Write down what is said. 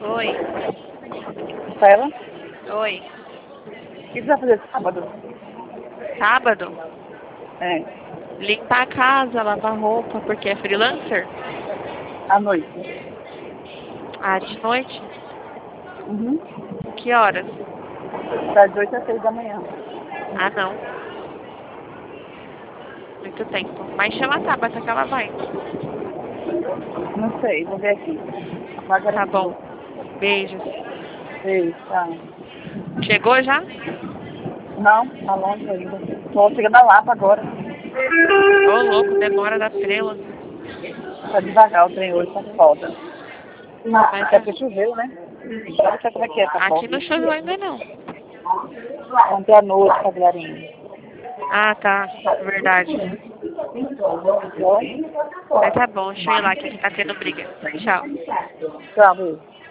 Oi. Ela? Oi. O que você vai fazer sábado? Sábado? É, Limpar a casa, lavar roupa, porque é freelancer? à noite. Ah, de noite? Uhum. Que horas? Das 8 às 6 da manhã. Ah, não. Muito tempo. Mas chama a Tabata que ela vai. Não sei, vou ver aqui. Vaga Tá bom. Beijos. Ei, tá. Chegou já? Não, tá longe ainda. Tô chegando da Lapa agora. Ô, louco, demora da estrela. Tá devagar o trem hoje, tá foda. Mas Até porque choveu, né? Sabe como é que é essa aqui porta? não choveu ainda não. Ontem à noite, tá clarinho. Ah, tá. Verdade. Oi? Mas tá bom, deixa eu ir lá que aqui tá tendo briga. Tchau. Tchau, beijo.